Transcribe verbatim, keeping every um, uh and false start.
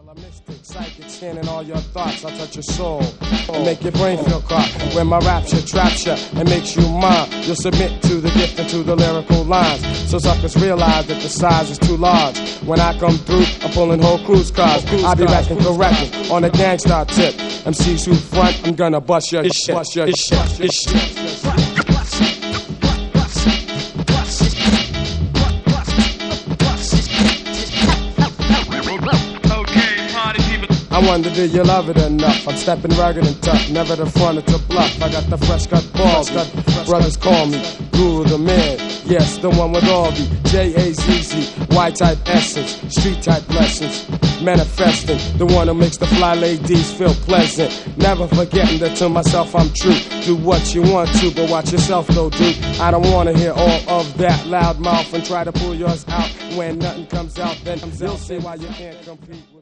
Mystic, psychic, scanning all your thoughts. I'll touch your soul and make your brain feel caught. When my rapture traps you and makes you mine, you'll submit to the gift and to the lyrical lines. So suckers realize that the size is too large. When I come through, I'm pulling whole cruise cars. I'll be racking correcting on a gangsta tip. M Cs who front, I'm gonna bust your shit, bust your shit, bust your shit. I wonder, do you love it enough? I'm stepping rugged and tough, never the front to bluff. I got the fresh cut balls, got brothers call me Guru the man. Yes, the one with all the J A Z Z, Y-type essence, street-type lessons. Manifesting, the one who makes the fly ladies feel pleasant. Never forgetting that to myself I'm true. Do what you want to, but watch yourself though, dude. I don't wanna hear all of that loud mouth and try to pull yours out. When nothing comes out, then you'll see why you can't compete with